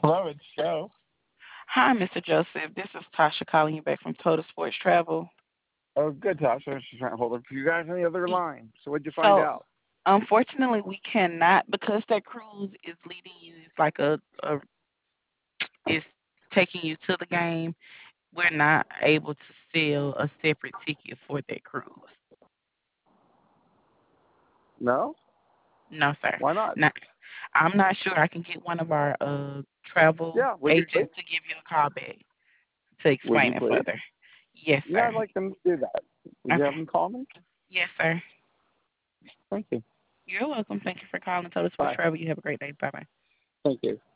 Hello, it's Joe. Hi, Mr. Joseph. This is Tasha calling you back from Total Sports Travel. Oh, good, Tasha. I was just trying to hold up for you guys on the other Y- line. So what'd you find So, out? unfortunately, we cannot because that cruise is leading you. It's like it's taking you to the game. We're not able to sell a separate ticket for that cruise. No? No, sir. Why not? Not, I'm not sure. I can get one of our travel Yeah, would you please? agents to give you a call back to Would you explain it please? further. Yes, Yeah, sir. I'd like them to do that. Would you Okay. have them call me? Yes, sir. Thank you. You're welcome. Thank you for calling Total Sports Bye. Travel. You have a great day. Bye bye. Thank you.